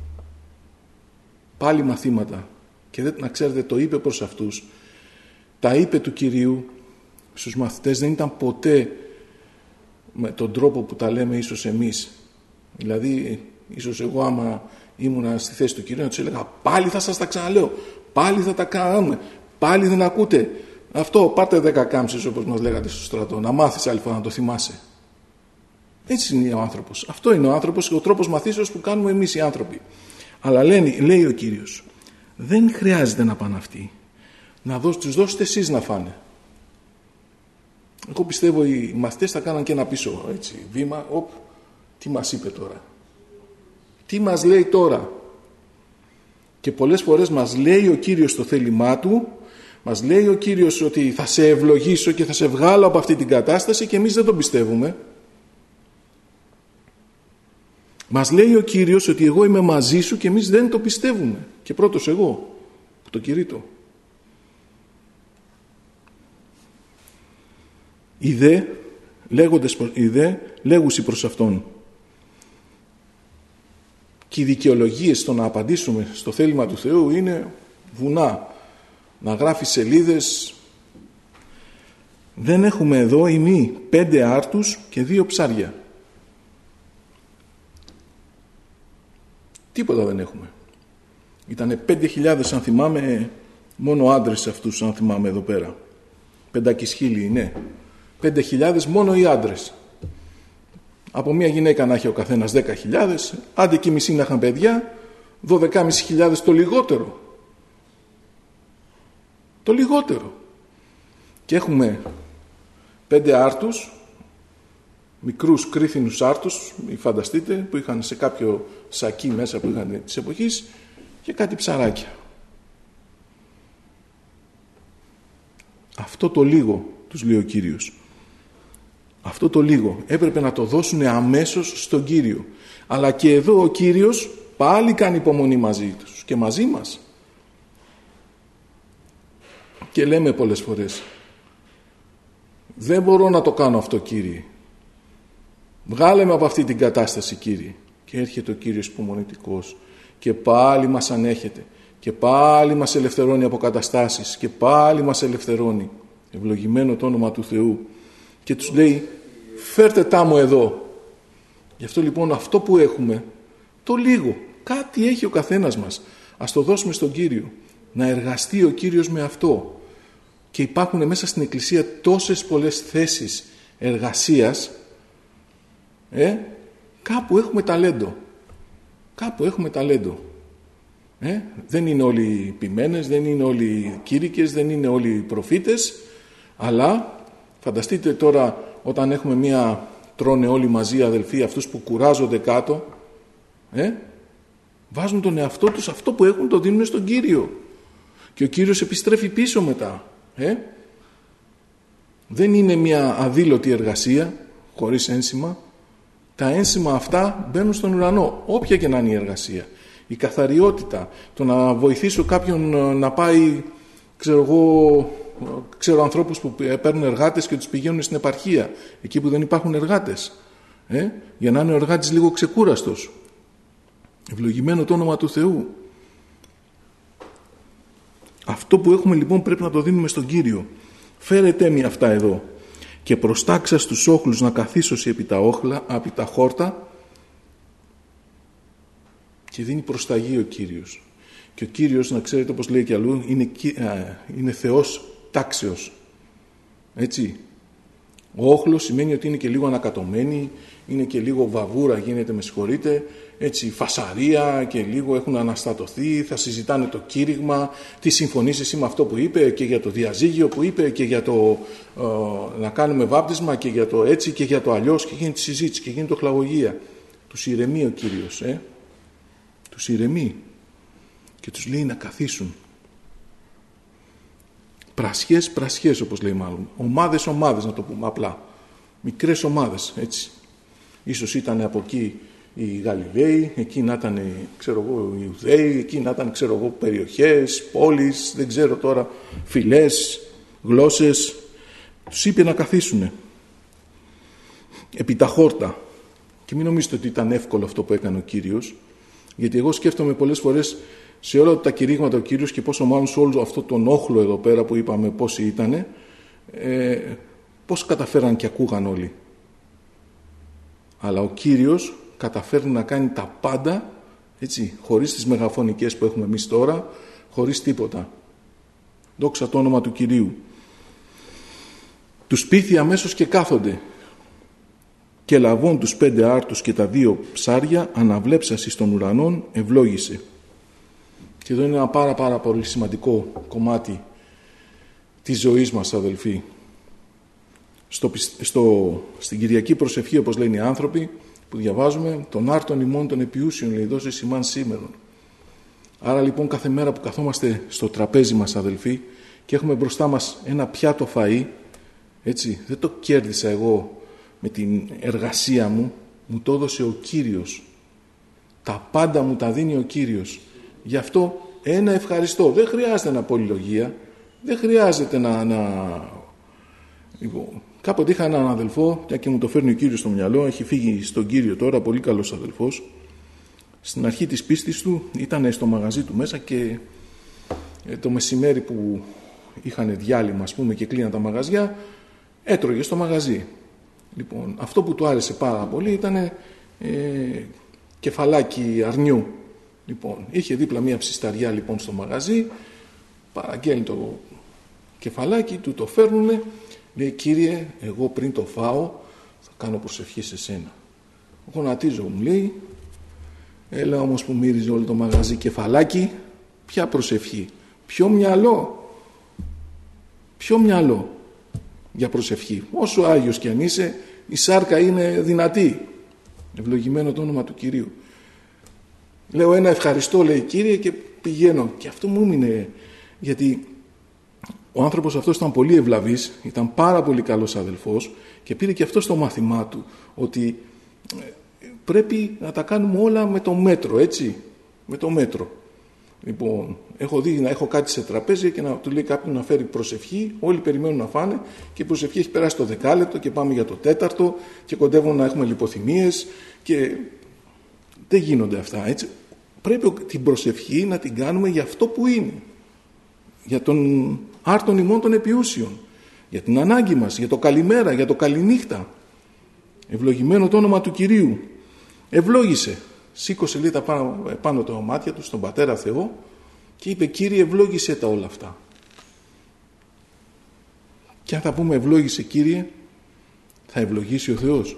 πάλι μαθήματα, και δεν, να ξέρετε το είπε προς αυτούς, τα είπε του Κυρίου στους μαθητές, δεν ήταν ποτέ με τον τρόπο που τα λέμε ίσως εμείς. Δηλαδή ίσως εγώ άμα ήμουνα στη θέση του Κυρίου να τους έλεγα πάλι θα σας τα ξαναλέω, πάλι θα τα κάνουμε, πάλι δεν ακούτε αυτό, πάρτε δέκα κάμψεις όπως μας λέγατε στο στρατό, να μάθεις άλλη φορά να το θυμάσαι. Έτσι είναι ο άνθρωπος. Αυτό είναι ο άνθρωπος και ο τρόπος μαθήσεως που κάνουμε εμείς οι άνθρωποι. Αλλά λέει, λέει ο Κύριος, δεν χρειάζεται να πάνε αυτοί, να δώσ, τους δώσετε εσείς να φάνε. Εγώ πιστεύω οι μαθητές θα κάναν και ένα πίσω έτσι, βήμα, οπ, Τι μας είπε τώρα? Τι μας λέει τώρα? Και πολλές φορές μας λέει ο Κύριος το θέλημά Του, μας λέει ο Κύριος ότι θα σε ευλογήσω και θα σε βγάλω από αυτή την κατάσταση και εμείς δεν τον πιστεύουμε. Μας λέει ο Κύριος ότι εγώ είμαι μαζί σου και εμείς δεν το πιστεύουμε. Και πρώτος εγώ που το κηρύττω. Ιδέ, λέγοντες, ιδέ, λέγουσι προς Αυτόν. Και οι δικαιολογίες στο να απαντήσουμε στο θέλημα του Θεού είναι βουνά. Να γράφει σελίδες. Δεν έχουμε εδώ ημί πέντε άρτους και δύο ψάρια. Τίποτα δεν έχουμε. Ήτανε πέντε χιλιάδες, αν θυμάμαι, μόνο άντρες αυτούς, αν θυμάμαι εδώ πέρα. Πεντακισχίλιοι, ναι. Πέντε χιλιάδες μόνο οι άντρες. Από μία γυναίκα να έχει ο καθένας δέκα χιλιάδες, άντε και μισή να είχαν παιδιά, δώδεκα χιλιάδες το λιγότερο. Το λιγότερο. Και έχουμε πέντε άρτους, μικρούς κρίθινους άρτους, μη φανταστείτε, που είχαν σε κάποιο σακί μέσα που είχαν της εποχής, και κάτι ψαράκια. Αυτό το λίγο, τους λέει ο Κύριος, αυτό το λίγο έπρεπε να το δώσουν αμέσως στον Κύριο. Αλλά και εδώ ο Κύριος πάλι κάνει υπομονή μαζί τους και μαζί μας. Και λέμε πολλές φορές, δεν μπορώ να το κάνω αυτό, Κύριε. Βγάλε με από αυτή την κατάσταση, Κύριε. Και έρχεται ο Κύριος υπομονητικός και πάλι μας ανέχεται και πάλι μας ελευθερώνει από καταστάσεις και πάλι μας ελευθερώνει. Ευλογημένο το όνομα του Θεού. Και τους λέει, φέρτε τα μου εδώ. Γι' αυτό λοιπόν αυτό που έχουμε, το λίγο, κάτι έχει ο καθένας μας. Ας το δώσουμε στον Κύριο. Να εργαστεί ο Κύριος με αυτό. Και υπάρχουν μέσα στην Εκκλησία τόσες πολλές θέσεις εργασίας. Ε, κάπου έχουμε ταλέντο. Κάπου έχουμε ταλέντο. Ε, δεν είναι όλοι ποιμένες, δεν είναι όλοι κήρυκες, δεν είναι όλοι προφήτες, αλλά φανταστείτε τώρα όταν έχουμε μία, τρώνε όλοι μαζί αδελφοί, αυτούς που κουράζονται κάτω, ε, βάζουν τον εαυτό τους, αυτό που έχουν το δίνουν στον Κύριο. Και ο Κύριος επιστρέφει πίσω μετά. Ε. Δεν είναι μία αδήλωτη εργασία, χωρίς ένσημα. Τα ένσημα αυτά μπαίνουν στον ουρανό, όποια και να είναι η εργασία. Η καθαριότητα, το να βοηθήσω κάποιον να πάει, ξέρω εγώ, ξέρω ανθρώπους που παίρνουν εργάτες και τους πηγαίνουν στην επαρχία, εκεί που δεν υπάρχουν εργάτες, ε, για να είναι ο εργάτης λίγο ξεκούραστος. Ευλογημένο το όνομα του Θεού. Αυτό που έχουμε λοιπόν πρέπει να το δίνουμε στον Κύριο. Φέρετε μη αυτά εδώ και προστάξα στους όχλους να καθίσωσι επί τα, όχλα, επί τα χόρτα, και δίνει προσταγή ο Κύριος. Και ο Κύριος, να ξέρετε όπως λέει και αλλού, είναι, είναι Θεός τάξεως. Έτσι. Ο όχλος σημαίνει ότι είναι και λίγο ανακατωμένη, είναι και λίγο βαβούρα, γίνεται, με συγχωρείτε, έτσι, φασαρία, και λίγο έχουν αναστατωθεί, θα συζητάνε το κήρυγμα, τι συμφωνείς εσύ με αυτό που είπε, και για το διαζύγιο που είπε, και για το ε, να κάνουμε βάπτισμα, και για το έτσι και για το αλλιώς, και γίνεται συζήτηση και γίνεται χλαγωγία. Τους ηρεμεί ο Κύριος, ε. Τους ηρεμεί και τους λέει να καθίσουν. Πρασιές, πρασιές, όπως λέει μάλλον. Ομάδες, ομάδες, να το πούμε απλά. Μικρές ομάδες, έτσι. Ίσως ήταν από εκεί οι Γαλιλαίοι, εκεί να ήταν, ξέρω εγώ, οι Ιουδαίοι, εκεί να ήταν, ξέρω εγώ, περιοχές, πόλεις, δεν ξέρω τώρα, φυλές, γλώσσες. Τους είπε να καθίσουνε επί τα χόρτα. Και μην νομίζετε ότι ήταν εύκολο αυτό που έκανε ο Κύριος, γιατί εγώ σκέφτομαι πολλές φορές σε όλα τα κηρύγματα ο Κύριος, και πόσο μάλλον σε όλο αυτό τον όχλο εδώ πέρα που είπαμε πόσοι ήτανε, ε, πώς καταφέραν και ακούγαν όλοι. Αλλά ο Κύριος καταφέρνει να κάνει τα πάντα, έτσι, χωρίς τις μεγαφωνικές που έχουμε εμείς τώρα, χωρίς τίποτα. Δόξα το όνομα του Κυρίου. Τους πείθει αμέσως και κάθονται. Και λαβών τους πέντε άρτους και τα δύο ψάρια, αναβλέψασι στον ουρανόν, ευλόγησε. Και εδώ είναι ένα πάρα πάρα πολύ σημαντικό κομμάτι της ζωής μας, αδελφοί. Στο, στο, στην Κυριακή προσευχή, όπως λένε οι άνθρωποι, που διαβάζουμε, τον άρτον ημών των επιούσιων, λέει, δώσε σημάν σήμερον. Άρα λοιπόν κάθε μέρα που καθόμαστε στο τραπέζι μας, αδελφοί, και έχουμε μπροστά μας ένα πιάτο φαΐ, έτσι, δεν το κέρδισα εγώ με την εργασία μου, μου το έδωσε ο Κύριος. Τα πάντα μου τα δίνει ο Κύριος. Γι' αυτό ένα ευχαριστώ. Δεν χρειάζεται να πολυλογία, δεν χρειάζεται να... να... Λοιπόν, κάποτε είχα έναν αδελφό, και μου το φέρνει ο Κύριος στο μυαλό, έχει φύγει στον Κύριο τώρα, πολύ καλός αδελφός. Στην αρχή της πίστης του ήταν στο μαγαζί του μέσα και το μεσημέρι που είχαν διάλειμμα, ας πούμε, και κλείναν τα μαγαζιά, έτρωγε στο μαγαζί. Λοιπόν, αυτό που του άρεσε πάρα πολύ ήταν ε, κεφαλάκι αρνιού. Λοιπόν, είχε δίπλα μία ψισταριά λοιπόν στο μαγαζί, παραγγέλνει το κεφαλάκι, του το φέρνουνε, λέει, Κύριε, εγώ πριν το φάω θα κάνω προσευχή σε σένα. Γονατίζω, μου λέει, έλα όμως που μύριζε όλο το μαγαζί κεφαλάκι, ποια προσευχή, ποιο μυαλό, ποιο μυαλό για προσευχή. Όσο Άγιος κι αν είσαι, η σάρκα είναι δυνατή. Ευλογημένο το όνομα του Κυρίου. Λέω ένα ευχαριστώ, λέει, Κύριε, και πηγαίνω. Και αυτό μου έμεινε, γιατί ο άνθρωπος αυτός ήταν πολύ ευλαβής, ήταν πάρα πολύ καλός αδελφός και πήρε και αυτό στο μάθημά του, ότι πρέπει να τα κάνουμε όλα με το μέτρο, έτσι, με το μέτρο. Λοιπόν, έχω δει να έχω κάτι σε τραπέζι και να του λέει κάποιον να φέρει προσευχή, όλοι περιμένουν να φάνε και η προσευχή έχει περάσει το δεκάλεπτο και πάμε για το τέταρτο και κοντεύουν να έχουμε λιποθυμίες και δεν γίνονται αυτά, έτσι. Πρέπει την προσευχή να την κάνουμε για αυτό που είναι, για τον άρτον ημών των επιούσιων, για την ανάγκη μας, για το καλημέρα, για το καληνύχτα. Ευλογημένο το όνομα του Κυρίου. Ευλόγησε, σήκωσε λίγο πάνω, πάνω τα μάτια του στον Πατέρα Θεό και είπε, Κύριε, ευλόγησε τα όλα αυτά. Και αν θα πούμε ευλόγησε, Κύριε, θα ευλογήσει ο Θεός.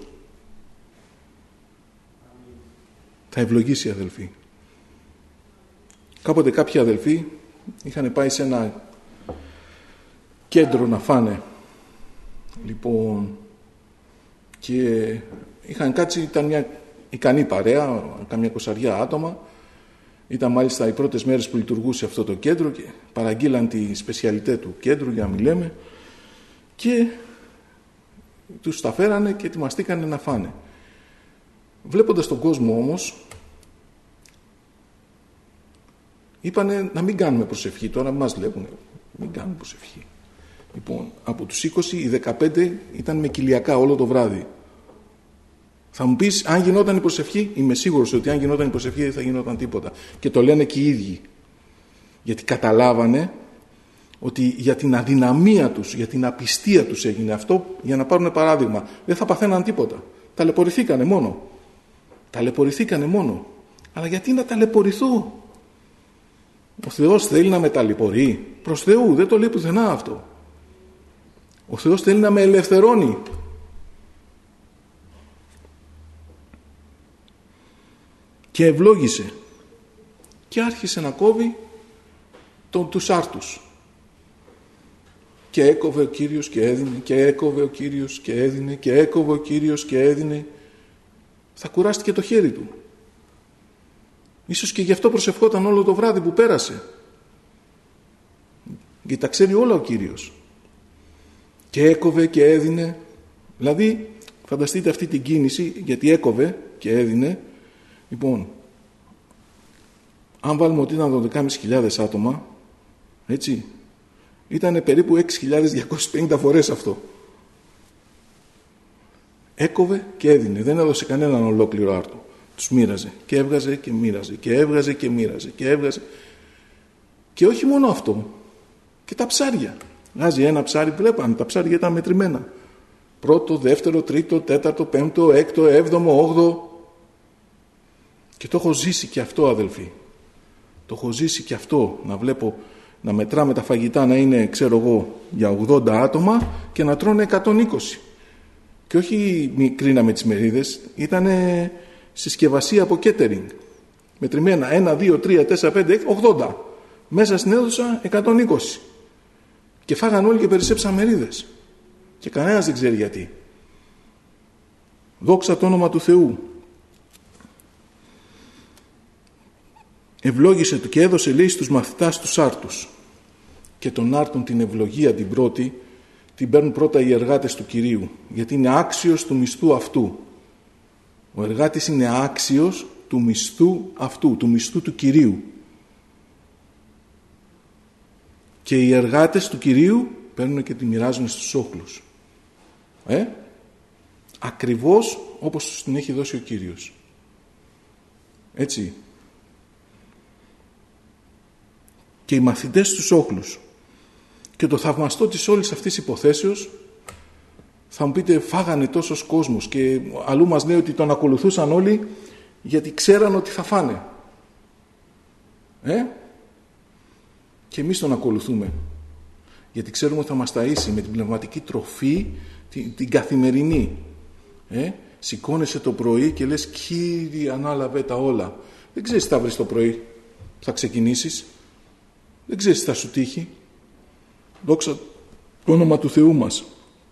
Θα ευλογήσει, αδελφοί. Κάποτε κάποιοι αδελφοί είχαν πάει σε ένα κέντρο να φάνε, λοιπόν, και είχαν κάτσει, ήταν μια ικανή παρέα, καμιά κοσαριά άτομα. Ήταν μάλιστα οι πρώτες μέρες που λειτουργούσε αυτό το κέντρο και παραγγείλαν τη σπεσιαλιτέ του κέντρου, για να μην λέμε, και τους τα φέρανε και ετοιμαστήκανε να φάνε. Βλέποντας τον κόσμο όμως, είπανε να μην κάνουμε προσευχή. Τώρα μας βλέπουν, μην κάνουμε προσευχή. Λοιπόν, από τους είκοσι, οι δεκαπέντε ήταν με κοιλιακά όλο το βράδυ. Θα μου πεις, αν γινόταν η προσευχή, είμαι σίγουρος ότι αν γινόταν η προσευχή δεν θα γινόταν τίποτα. Και το λένε και οι ίδιοι. Γιατί καταλάβανε ότι για την αδυναμία τους, για την απιστία τους έγινε αυτό, για να πάρουν παράδειγμα. Δεν θα παθαίναν τίποτα. Ταλαιπωρηθήκανε μόνο. Ταλαιπωρηθήκανε μόνο. Αλλά γιατί να ταλαιπωρηθώ? Ο Θεός θέλει να με ταλαιπωρεί. Προς Θεού, δεν το λέει πουθενά αυτό. Ο Θεός θέλει να με ελευθερώνει. Και ευλόγησε. Και άρχισε να κόβει τον, τους άρτους. Και έκοβε ο Κύριος και έδινε, και έκοβε ο Κύριος και έδινε, και έκοβε ο Κύριος και έδινε. Θα κουράστηκε το χέρι του. Ίσως και γι' αυτό προσευχόταν όλο το βράδυ που πέρασε. Γιατί τα ξέρει όλα ο Κύριος. Και έκοβε και έδινε. Δηλαδή, φανταστείτε αυτή την κίνηση, γιατί έκοβε και έδινε. Λοιπόν, αν βάλουμε ότι ήταν δώδεκα χιλιάδες πεντακόσιες άτομα, έτσι, ήταν περίπου έξι χιλιάδες διακόσιες πενήντα φορές αυτό. Έκοβε και έδινε, δεν έδωσε κανέναν ολόκληρο άρτο. Τους μοίραζε και έβγαζε και μοίραζε και έβγαζε και μοίραζε και έβγαζε. Και όχι μόνο αυτό, και τα ψάρια. Βγάζει ένα ψάρι, βλέπανε, τα ψάρια ήταν μετρημένα. Πρώτο, δεύτερο, τρίτο, τέταρτο, πέμπτο, έκτο, έβδομο, όγδοο. Και το έχω ζήσει και αυτό, αδελφοί. Το έχω ζήσει και αυτό, να βλέπω, να μετράμε τα φαγητά να είναι, ξέρω εγώ, για ογδόντα άτομα και να τρώνε εκατόν είκοσι. Και όχι κρίναμε τις μερίδες, ήταν συσκευασία από catering. Μετρημένα ένα, δύο, τρία, τέσσερα, πέντε, ογδόντα. Μέσα στην αίθουσα εκατόν είκοσι. Και φάγαν όλοι και περισσέψαν μερίδες. Και κανένας δεν ξέρει γιατί. Δόξα το όνομα του Θεού. ευλόγησε και έδωσε, λέει, στους μαθητάς τους άρτους. Και των άρτων την ευλογία την πρώτη την παίρνουν πρώτα οι εργάτες του Κυρίου, γιατί είναι άξιος του μισθού αυτού. Ο εργάτης είναι άξιος του μισθού αυτού, του μισθού του Κυρίου. Και οι εργάτες του Κυρίου παίρνουν και τη μοιράζουν στους όχλους. Ε? Ακριβώς όπως τους την έχει δώσει ο Κύριος. Έτσι. Και οι μαθητές στους όχλους. Και το θαυμαστό της όλης αυτής υποθέσεως, θα μου πείτε, φάγανε τόσος κόσμος, και αλλού μας λέει ότι τον ακολουθούσαν όλοι γιατί ξέραν ότι θα φάνε. Ε? Και εμείς τον ακολουθούμε γιατί ξέρουμε ότι θα μας ταΐσει με την πνευματική τροφή την, την καθημερινή. Ε? Σηκώνεσαι το πρωί και λες, Κύριε, ανάλαβε τα όλα. Δεν ξέρεις τι θα βρεις το πρωί, θα ξεκινήσεις. Δεν ξέρεις τι θα σου τύχει. Δόξα το όνομα του Θεού μας.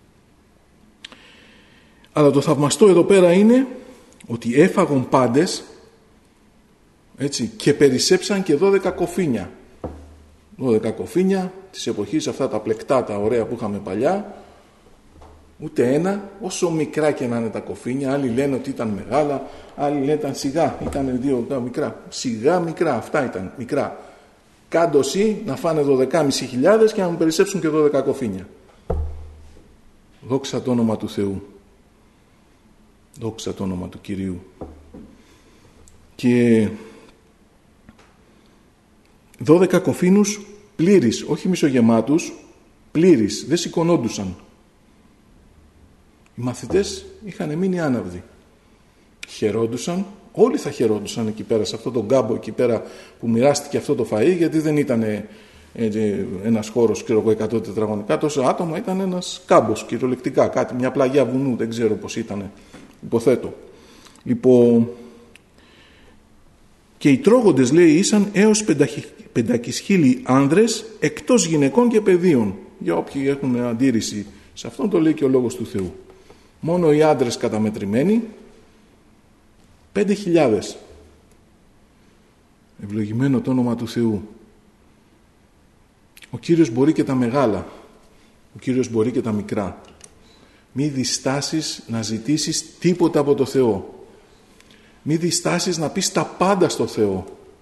Αλλά το θαυμαστό εδώ πέρα είναι ότι έφαγον πάντες, έτσι, και περισσέψαν και δώδεκα κοφίνια. δώδεκα κοφίνια της εποχής, αυτά τα πλεκτά, τα ωραία που είχαμε παλιά. Ούτε ένα, όσο μικρά και να είναι τα κοφίνια. Άλλοι λένε ότι ήταν μεγάλα, άλλοι λένε ήταν σιγά, ήταν δύο μικρά. Σιγά μικρά, αυτά ήταν μικρά. Κάντο εσύ να φάνε δώδεκα χιλιάδες και να μου περισσέψουν και δώδεκα κοφίνια. Δόξα το όνομα του Θεού. Δόξα το όνομα του Κυρίου. Και δώδεκα κοφίνους πλήρεις, όχι μισογεμάτους, πλήρεις, δεν σηκωνόντουσαν. Οι μαθητές είχαν μείνει άναυδοι. Χαιρόντουσαν, όλοι θα χαιρόντουσαν εκεί πέρα, σε αυτόν τον κάμπο εκεί πέρα που μοιράστηκε αυτό το φαΐ, γιατί δεν ήταν ε, ε, ένας χώρος, ξέρω εγώ, εκατό τετραγωνικά, τόσο άτομα, ήταν ένας κάμπος, κυριολεκτικά, κάτι, μια πλαγιά βουνού, δεν ξέρω πώς ήταν, υποθέτω. Λοιπόν, και οι τρώγοντες, λέει, ήσαν έως πεντακισχίλιοι άνδρες, εκτός γυναικών και παιδίων. Για όποιοι έχουν αντίρρηση σε αυτόν, το λέει και ο Λόγος του Θεού. Μόνο οι άντρες καταμετρημένοι, πέντε χιλιάδες. Ευλογημένο το όνομα του Θεού. Ο Κύριος μπορεί και τα μεγάλα. Ο Κύριος μπορεί και τα μικρά. Μη διστάσεις να ζητήσεις τίποτα από το Θεό. Μη διστάσεις να πεις τα πάντα στο Θεό.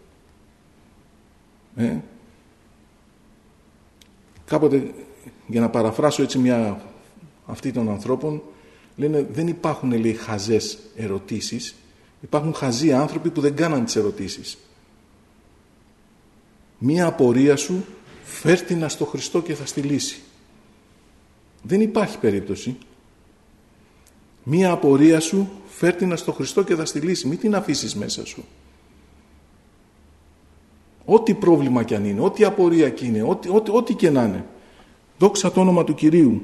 Ε? Κάποτε, για να παραφράσω έτσι μια αυτή των ανθρώπων, λένε δεν υπάρχουν, λέει, χαζές ερωτήσεις. Υπάρχουν χαζοί άνθρωποι που δεν κάναν τις ερωτήσεις. Μία απορία σου φέρτηνα στο Χριστό και θα στη λύσει. Δεν υπάρχει περίπτωση. Μία απορία σου φέρτηνα στο Χριστό και θα στη λύσει. Μην την αφήσεις μέσα σου. Ό,τι πρόβλημα κι αν είναι, ό,τι απορία κι είναι, ό,τι, ό,τι, ό,τι και να είναι. Δόξα το όνομα του Κυρίου.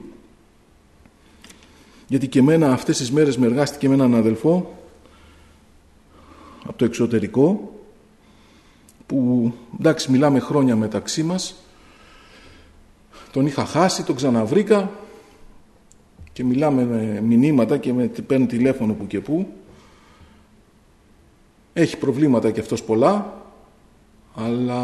Γιατί και εμένα αυτές τις μέρες με εργάστηκε με έναν αδελφό από το εξωτερικό, που εντάξει μιλάμε χρόνια μεταξύ μας, τον είχα χάσει, τον ξαναβρήκα και μιλάμε με μηνύματα και με παίρνει τηλέφωνο που και που. Έχει προβλήματα και αυτός πολλά, αλλά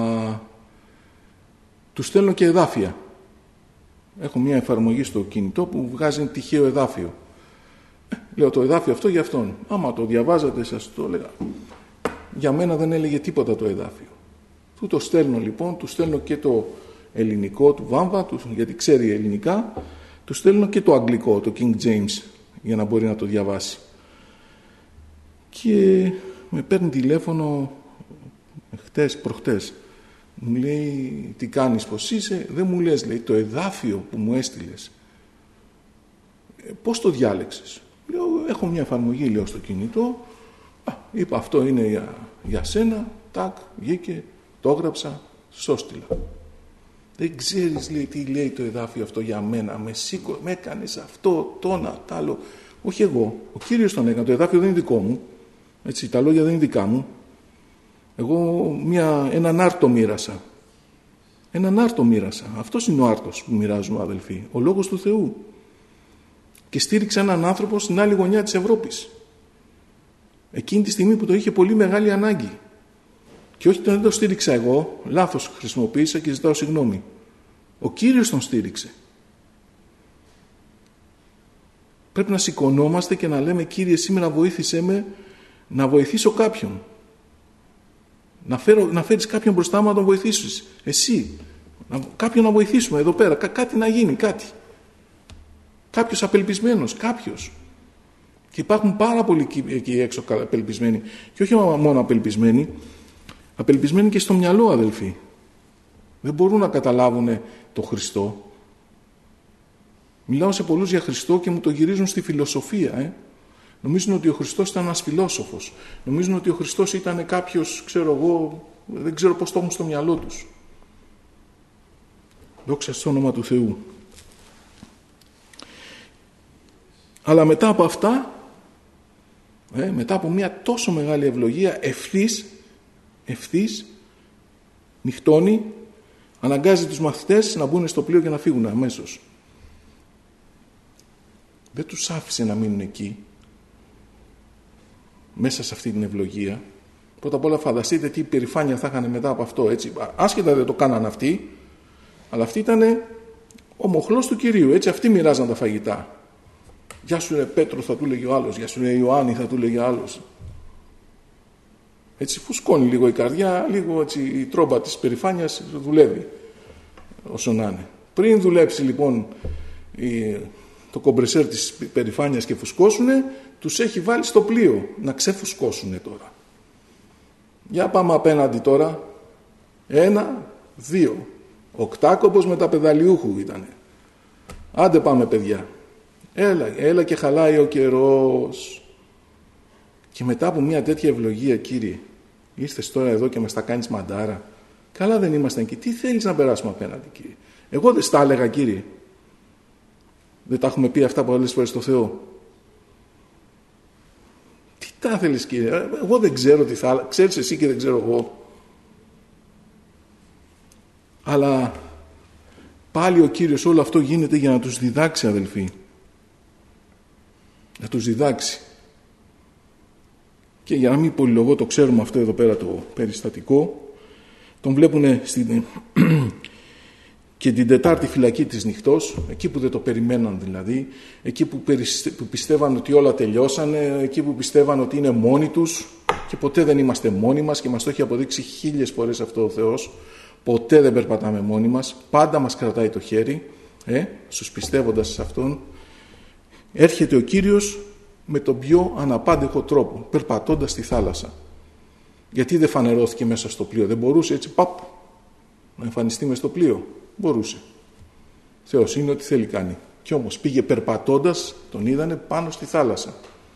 του στέλνω και εδάφια. Έχω μια εφαρμογή στο κινητό που βγάζει τυχαίο εδάφιο. Λέω το εδάφιο αυτό για αυτόν. Άμα το διαβάζατε, σας το έλεγα. Για μένα δεν έλεγε τίποτα το εδάφιο. Του το στέλνω λοιπόν, του στέλνω και το ελληνικό του Βάμβα, του, γιατί ξέρει ελληνικά, του στέλνω και το αγγλικό, το King James, για να μπορεί να το διαβάσει. Και με παίρνει τηλέφωνο χτες, προχτές. Μου λέει, τι κάνεις, πως είσαι? Δεν μου λες, λέει, το εδάφιο που μου έστειλες, ε, πώς το διάλεξες? Λέω, έχω μια εφαρμογή, λέω, στο κινητό. Α, είπα, αυτό είναι για, για σένα. Τάκ, βγήκε, το έγραψα, σώστηλα. Δεν ξέρεις, λέει, τι λέει το εδάφιο αυτό για μένα. Με σήκω, με έκανες αυτό, τόνα, τ' άλλο. Όχι εγώ, ο Κύριος τον έκανε. Το εδάφιο δεν είναι δικό μου. Έτσι, τα λόγια δεν είναι δικά μου. Εγώ μια, έναν άρτο μοίρασα. Έναν άρτο μοίρασα. Αυτός είναι ο άρτος που μοιράζουμε, αδελφοί. Ο Λόγος του Θεού. Και στήριξα έναν άνθρωπο στην άλλη γωνιά της Ευρώπης. Εκείνη τη στιγμή που το είχε πολύ μεγάλη ανάγκη. Και όχι δεν το στήριξα εγώ, λάθος χρησιμοποίησα και ζητάω συγγνώμη. Ο Κύριος τον στήριξε. Πρέπει να σηκωνόμαστε και να λέμε, Κύριε, σήμερα βοήθησέ με να βοηθήσω κάποιον. Να, φέρω, να φέρεις κάποιον μπροστά μου να τον βοηθήσεις. Εσύ. Να, κάποιον να βοηθήσουμε εδώ πέρα. Κά, κάτι να γίνει, κάτι. Κάποιος απελπισμένος, κάποιος. Και υπάρχουν πάρα πολλοί εκεί έξω απελπισμένοι. Και όχι μόνο απελπισμένοι, απελπισμένοι και στο μυαλό, αδελφοί. Δεν μπορούν να καταλάβουν το Χριστό. Μιλάω σε πολλούς για Χριστό και μου το γυρίζουν στη φιλοσοφία. Ε. Νομίζουν ότι ο Χριστός ήταν ένας φιλόσοφος. Νομίζουν ότι ο Χριστός ήταν κάποιος, ξέρω εγώ, δεν ξέρω πώς το έχουν στο μυαλό τους. Δόξα στο όνομα του Θεού. Αλλά μετά από αυτά, ε, μετά από μια τόσο μεγάλη ευλογία, ευθύς, ευθύς, νυχτώνει, αναγκάζει τους μαθητές να μπουν στο πλοίο και να φύγουν αμέσως. Δεν τους άφησε να μείνουν εκεί, μέσα σε αυτή την ευλογία. Πρώτα απ' όλα φανταστείτε τι υπερηφάνεια θα είχαν μετά από αυτό, έτσι. Άσχετα δεν το κάναν αυτοί, αλλά αυτοί ήταν ο μοχλός του Κυρίου, έτσι αυτοί μοιράζαν τα φαγητά. Γεια σου ρε Πέτρο, θα του λέγει ο άλλος, γεια σου ρε Ιωάννη, θα του λέγει ο άλλος. Έτσι φουσκώνει λίγο η καρδιά, λίγο έτσι η τρόμπα της περηφάνειας δουλεύει όσο να είναι. Πριν δουλέψει λοιπόν η, το κομπρεσέρ της περηφάνειας και φουσκώσουνε, τους έχει βάλει στο πλοίο να ξεφουσκώσουνε τώρα. Για πάμε απέναντι τώρα. Ένα, δύο. Οκτάκοπος με τα πεδαλιούχου ήτανε. Άντε πάμε παιδιά. Έλα, έλα και χαλάει ο καιρός. Και μετά από μια τέτοια ευλογία, Κύριε, ήρθες τώρα εδώ και μας τα κάνεις μαντάρα. Καλά δεν ήμασταν εκεί. Τι θέλεις να περάσουμε απέναντι, Κύριε? Εγώ δεν στα έλεγα, Κύριε. Δεν τα έχουμε πει αυτά πολλές φορές στο Θεό. Τι τα θέλεις, Κύριε? Εγώ δεν ξέρω τι θα... Ξέρεις εσύ και δεν ξέρω εγώ. Αλλά πάλι ο Κύριος όλο αυτό γίνεται για να τους διδάξει, αδελφοί. Να τους διδάξει. Και για να μην πολυλογώ, το ξέρουμε αυτό εδώ πέρα το περιστατικό, τον βλέπουν στην... και την Τετάρτη φυλακή της νυχτός, εκεί που δεν το περιμέναν δηλαδή, εκεί που, περιστε... που πιστεύαν ότι όλα τελειώσανε, εκεί που πιστεύαν ότι είναι μόνοι τους, και ποτέ δεν είμαστε μόνοι μας, και μας το έχει αποδείξει χίλιες φορές αυτό ο Θεός. Ποτέ δεν περπατάμε μόνοι μας, πάντα μας κρατάει το χέρι, ε, στους πιστεύοντας σε Αυτόν. Έρχεται ο Κύριος με τον πιο αναπάντεχο τρόπο, περπατώντας στη θάλασσα. Γιατί δεν φανερώθηκε μέσα στο πλοίο? Δεν μπορούσε έτσι παπ να εμφανιστεί μες στο πλοίο? Μπορούσε. Θεός είναι, ό,τι θέλει κάνει. Κι όμως πήγε περπατώντας, τον είδανε πάνω στη θάλασσα.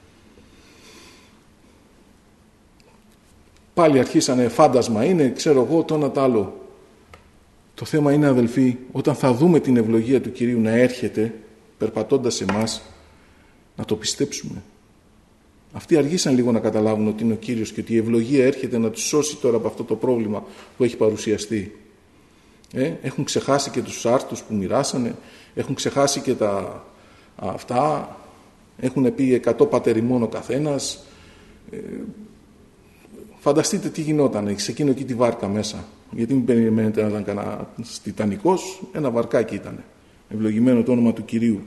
Πάλι αρχίσανε φάντασμα είναι, ξέρω εγώ, το ένα τ' άλλο. Το θέμα είναι, αδελφοί, όταν θα δούμε την ευλογία του Κυρίου να έρχεται περπατώντας σε εμάς, να το πιστέψουμε. Αυτοί αργήσαν λίγο να καταλάβουν ότι είναι ο Κύριος και ότι η ευλογία έρχεται να τους σώσει τώρα από αυτό το πρόβλημα που έχει παρουσιαστεί. Ε, έχουν ξεχάσει και τους άρτους που μοιράσανε, έχουν ξεχάσει και τα αυτά, έχουν πει εκατό πατερημών ο καθένας. Ε, φανταστείτε τι γινόταν σε εκείνο εκεί τη βάρκα μέσα. Γιατί μην περιμένετε να ήταν κανένα τιτανικός, ένα βαρκάκι ήταν. Ευλογημένο το όνομα του Κυρίου.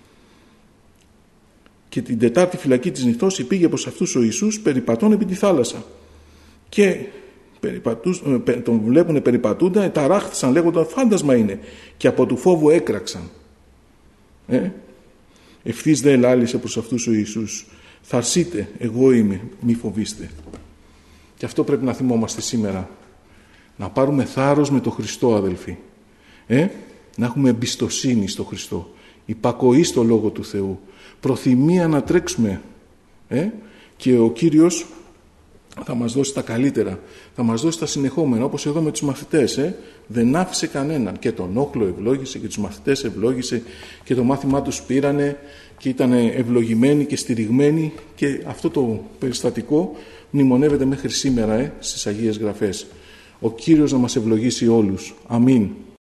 Και την Τετάρτη φυλακή της νυχτός πήγε προς αυτούς ο Ιησούς περιπατών επί τη θάλασσα. Και τον βλέπουν περιπατούντα, ταράχθησαν λέγονταν φάντασμα είναι, και από του φόβου έκραξαν. Ε? Ευθύς δε ελάλησε προς αυτούς ο Ιησούς, θαρσείτε, εγώ είμαι, μη φοβήστε. Και αυτό πρέπει να θυμόμαστε σήμερα. Να πάρουμε θάρρος με τον Χριστό, αδελφοί. Ε? Να έχουμε εμπιστοσύνη στο Χριστό, υπακοή στο Λόγο του Θεού, προθυμία να τρέξουμε. Ε? Και ο Κύριος θα μας δώσει τα καλύτερα, θα μας δώσει τα συνεχόμενα, όπως εδώ με τους μαθητές. Ε? Δεν άφησε κανέναν, και τον όχλο ευλόγησε και τους μαθητές ευλόγησε και το μάθημά τους πήρανε και ήταν ευλογημένοι και στηριγμένοι, και αυτό το περιστατικό μνημονεύεται μέχρι σήμερα ε, στις Αγίες Γραφές. Ο Κύριος να μας ευλογήσει όλους. Αμήν.